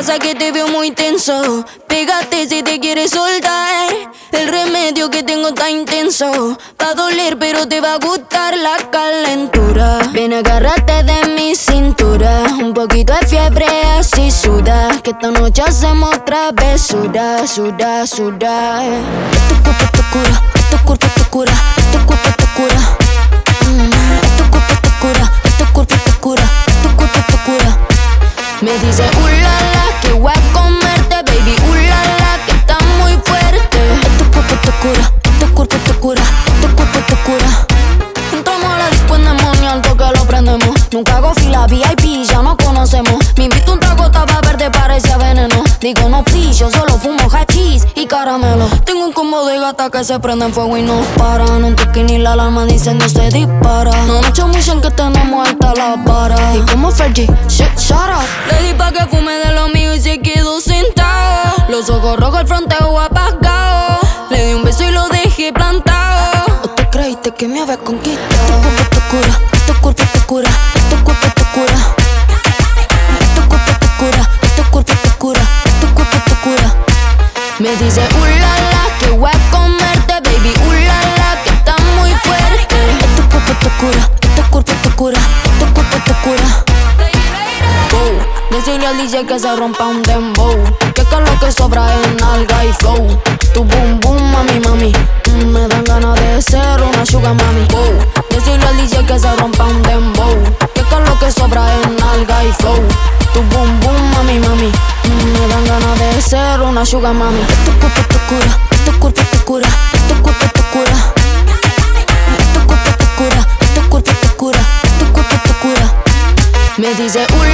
pasa que te veo muy tenso. Pégate si te quieres soltar. El remedio que tengo está intenso. Va a doler pero te va a gustar la calentura. Ven, agárrate de mi cintura. Un poquito de fiebre así suda. Que esta noche hacemos travesura. Suda, suda. Tu cuerpo te cura, tu cuerpo te cura, tu cuerpo te cura. Tu cuerpo te cura, tu cuerpo te cura, tu cuerpo te cura. Me dice ulala que voy a comerte, baby, ulala que está muy fuerte. Tu cuerpo te cura, tu cuerpo te cura, tu cuerpo te cura. Entramos a la disco endemonial, que lo prendemos. Nunca hago fila VIP, ya nos conocemos. Me invito un trago, estaba verde, parecía veneno. Digo no please, yo solo fumo hachís y caramelo. Tengo un combo de gata que se prende en fuego y no paran. Un toque ni la alarma dicen no se dispara. No mucho mission que tenemos alta la vara. Y como Fergie, shut up. Le di pa' que fume de lo mío y se quedó sentado. Los ojos rojos, el fronteo apagado. Le di un beso y lo dejé plantado. ¿O te creíste que me había conquistado? Tu cuerpo te cura, tu cuerpo te cura, tu cuerpo te cura. Tu cuerpo te cura, tu cuerpo te cura, tu cuerpo te cura. Me dice ulala que voy a comerte, baby, ulala que está muy fuerte. Tu cuerpo te cura, tu cuerpo te cura, tu cuerpo te cura. Decirle al DJ que se rompa un dembow. Que lo que sobra es nalga y flow. Tu boom boom, mami, mami. Me dan ganas de ser una sugar mami. Decirle al DJ que se rompa un dembow. Que lo que sobra es nalga y flow. Tu boom boom, mami, mami. Me dan ganas de ser una sugar mami. Tu cuerpo te cura, tu cuerpo te cura, tu cuerpo te cura. Tu cuerpo te cura, tu cuerpo te cura, tu cuerpo te cura. Me dice